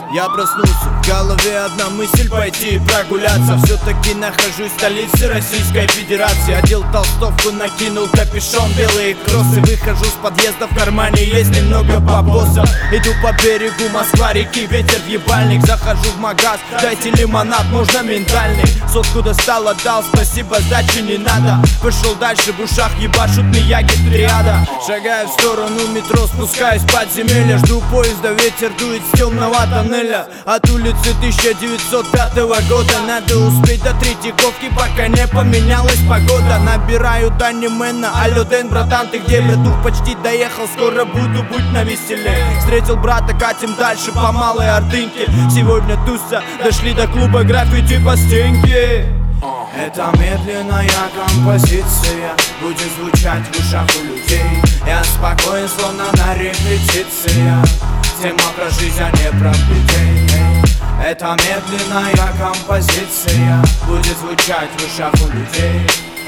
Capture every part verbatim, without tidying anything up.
Я проснулся, в голове одна мысль — пойти прогуляться. Все-таки нахожусь в столице Российской Федерации. Одел толстовку, накинул капюшон, белые кроссы. Выхожу с подъезда, в кармане есть немного бабоса. Иду по берегу Москва-реки, ветер в ебальник. Захожу в магаз, дайте лимонад, можно миндальный. Сотку достал, отдал, спасибо, сдачи не надо. Пошел дальше, в ушах ебашут мияги триада. Шагаю в сторону метро, спускаюсь в подземелье. Жду поезда, ветер дует с темного тоннеля. От улицы тысяча девятьсот пятого года. Надо успеть до Третьяковки, пока не поменялась погода. Набираю Дани Мэна: алло, Дэн, братан, ты где? Братух, почти доехал, скоро буду, будь навеселе. Встретил брата, катим дальше по Малой Ордынке. Сегодня туса, дошли до клуба граффити по стенке. Это медленная композиция будет звучать в ушах у людей. Я спокоен, словно на репетициях. Тема про жизнь, а не про людей. Это медленная композиция будет звучать в ушах у людей.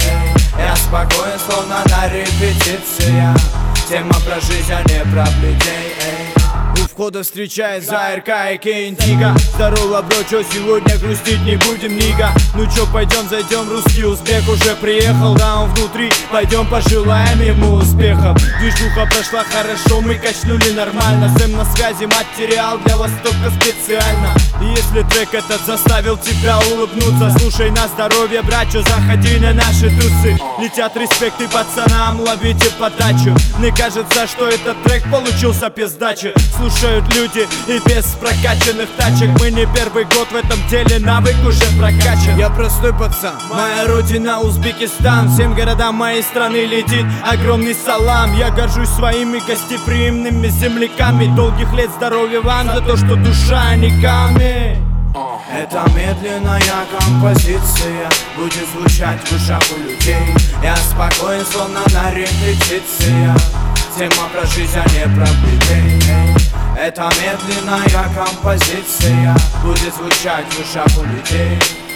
Я спокоен, словно на репетициях. Тема про жизнь, а не про людей. У входа встречает ЗАРК и Кентига. Здорово, бро, чё сегодня грустить не будем, нига? Ну чё, пойдем, зайдем, русский успех уже приехал. Да, он внутри, пойдем пожелаем ему успехов. Движуха прошла хорошо, мы качнули нормально. Сэм на связи, материал для Востока специально. И если трек этот заставил тебя улыбнуться, слушай на здоровье, брачо, заходи на наши тусы. Летят респекты пацанам, ловите подачу. Мне кажется, что этот трек получился пиздачи. Слушают люди и без прокачанных тачек. Мы не первый год в этом деле, навык уже прокачан. Я простой пацан, моя родина Узбекистан. Всем городам моей страны летит огромный салам. Я горжусь своими гостеприимными земляками. Долгих лет здоровья вам за то, что душа, а не камень. Это медленная композиция будет звучать в ушах у людей. Я спокоен, словно на репетициях. Тема про жизнь, а не про людей. Это медленная композиция будет звучать в ушах у людей.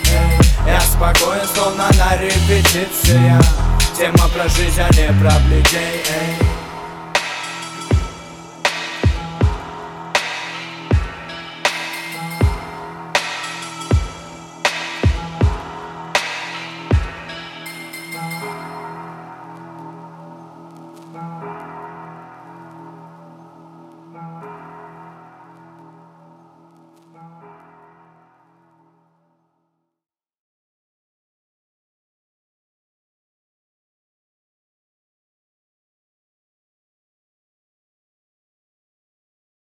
Я спокоен, словно на репетициях. Тема про жизнь, а не про людей.